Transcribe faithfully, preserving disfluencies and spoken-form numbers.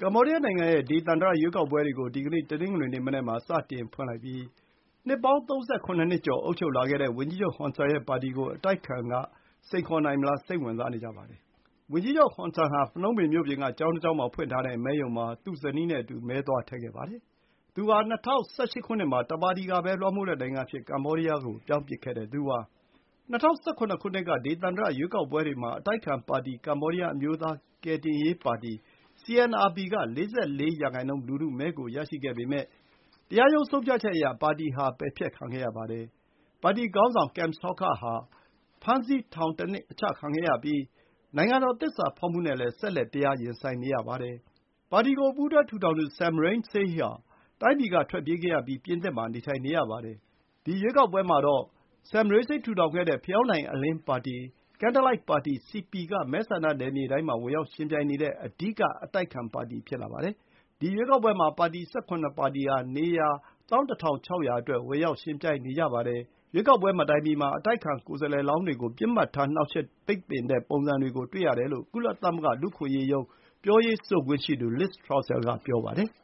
ကမ္ဘောဒီးယားနိုင်ငံရဲ့ဒေသန္တရရွေးကောက်ပွဲတွေကို ဒီကနေ့ တနင်္ဂနွေနေ့မနက်မှာစတင်ဖွင့်လိုက်ပြီး နှစ်ပေါင်း သုံးဆယ့်ခုနစ် နှစ်ကျော် အုပ်ချုပ်လာခဲ့တဲ့ ဝန်ကြီးချုပ်ဟွန်ဆန်ရဲ့ပါတီကို အတိုက်အခံက စိန်ခေါ်နိုင်မလား စိတ်ဝင်စားနေကြပါတယ်။ ဝန်ကြီးချုပ်ဟွန်ဆန်ဟာ ဖနုံပင်မြို့ပြင်က ကျောင်းတကျောင်းမှာဖွင့်ထားတဲ့မဲရုံမှာ သူ့ဇနီးနဲ့အတူ မဲသွားထည့်ခဲ့ပါတယ်။ သူဟာ ၂၀၁၈ ခုနှစ်မှာ တပါတီကပဲလွှမ်းမိုးတဲ့နိုင်ငံအဖြစ် ကမ္ဘောဒီးယားကို ပြောင်းပစ်ခဲ့တဲ့သူပါ။ ၂၀၁၇ ခုနှစ်က ဒေသန္တရရွေးကောက်ပွဲတွေမှာ အတိုက်အခံပါတီ ကမ္ဘောဒီးယား အမျိုးသားကယ်တင်ရေးပါတီ စီ အင် အာร์ ပီ က ၄၄ ရာနှုန်း လူထုမဲကိုရရှိခဲ့ပေမဲ့ တရားရုံးဆုံးဖြတ်ချက်အရ ပါတီဟာ ပယ်ဖျက်ခံခဲ့ရပါတယ်။ ပါတီခေါင်းဆောင် ကင်မ် ဆော့ခ ဟာ ဖမ်းဆီးထောင်တနှစ်အချခံခဲ့ရပြီး နိုင်ငံတော်သစ္စာဖောက်မှုနဲ့လည်း ဆက်လက် တရားရင်ဆိုင်နေရပါတယ်။ ပါတီကို ပူးတွဲထူထောင်သူ ဆမ် ရိန်းဆေး ဟာ တိုင်းပြည်ကထွက်ပြေးခဲ့ရပြီး ပြင်သစ်မှာ နေထိုင်နေရပါတယ်။ ဒီရွေးကောက်ပွဲမှာတော့ ဆမ် ရိန်းဆေး ထူထောင်ခဲ့တဲ့ ဖယောင်းတိုင်အလင်းပါတီ Candlelight ပါတီ စီ ပီ က မဲဆန္ဒနယ်မြေတိုင်းမှာ ဝင်ရောက်ယှဉ်ပြိုင်နေတဲ့ အဓိက အတိုက်အခံပါတီ ဖြစ်လာပါတယ်။ ဒီရွေးကောက်ပွဲမှာ ပါတီ ၁၇ ပါတီဟာ နေရာ ၁၁၆၀၀ အတွက် ဝင်ရောက်ယှဉ်ပြိုင်နေကြပါတယ်။ ရွေးကောက်ပွဲမတိုင်မီမှာ အတိုက်အခံကိုယ်စားလှယ်လောင်းတွေကို ပစ်မှတ်ထား နှောင့်ယှက်ပိတ်ပင်တဲ့ပုံစံတွေကို တွေ့ရတယ်လို့ ကုလသမဂ္ဂလူ့အခွင့်အရေးရုံး ပြောရေးဆိုခွင့်ရှိသူ Liz Throssell က ပြောပါတယ်။